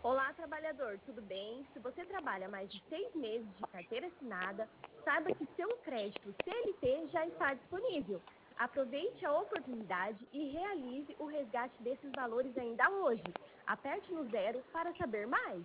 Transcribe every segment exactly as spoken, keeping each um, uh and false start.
Olá, trabalhador, tudo bem? Se você trabalha mais de seis meses de carteira assinada, saiba que seu crédito C L T já está disponível. Aproveite a oportunidade e realize o resgate desses valores ainda hoje. Aperte no zero para saber mais.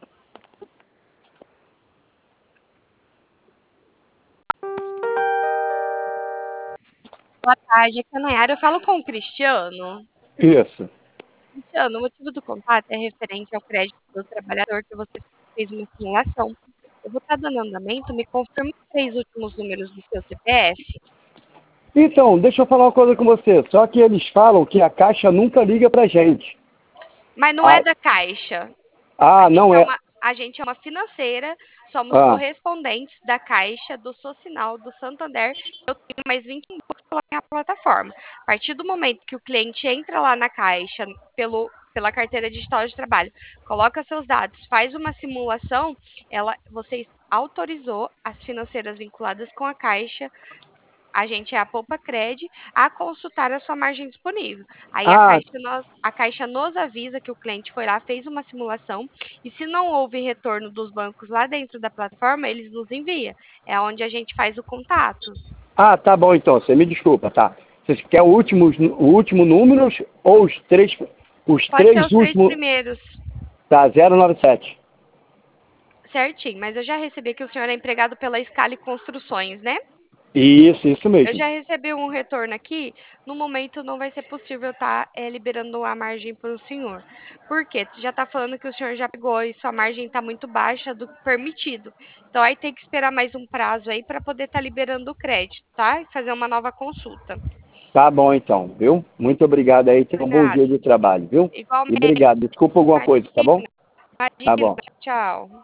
Boa tarde, aqui é a Nayara. Eu falo com o Cristiano. Isso. Cristiano, o motivo do contato é referente ao crédito do trabalhador que você fez uma simulação. Eu vou estar dando andamento, me confirma os três últimos números do seu C P F. Então, deixa eu falar uma coisa com você. Só que eles falam que a Caixa nunca liga pra gente. Mas não Ah, é da Caixa. A ah gente não é é. uma, a gente é uma financeira, somos Ah, correspondentes da Caixa, do Socinal, do Santander. Eu tenho mais vinte e um bancos pela minha plataforma. A partir do momento que o cliente entra lá na Caixa pelo, pela carteira digital de trabalho, coloca seus dados, faz uma simulação, ela, você autorizou as financeiras vinculadas com a Caixa, a gente é a Poupa Cred, a consultar a sua margem disponível. Aí a ah, Caixa, nos, a Caixa nos avisa que o cliente foi lá, fez uma simulação, e se não houve retorno dos bancos lá dentro da plataforma, eles nos enviam. É onde a gente faz o contato. ah, tá bom então. Você me desculpa, tá? Você quer o último, o último números ou os três, os Pode ser três os três últimos? primeiros, Tá, zero nove sete. certinho. Mas eu já recebi que o senhor é empregado pela Scali Construções, né? Isso, isso Eu mesmo. já recebi um retorno aqui. No momento não vai ser possível estar é, liberando a margem para o senhor. Por quê? Já está falando que o senhor já pegou e sua margem está muito baixa do permitido. Então aí tem que esperar mais um prazo aí para poder estar liberando o crédito, tá? E fazer uma nova consulta. Tá bom então, viu? Muito obrigado aí. Tenha Por um bom nada. dia de trabalho, viu? E Igualmente. obrigado. Desculpa alguma coisa, tá bom? Imagina, Tá bom. tchau.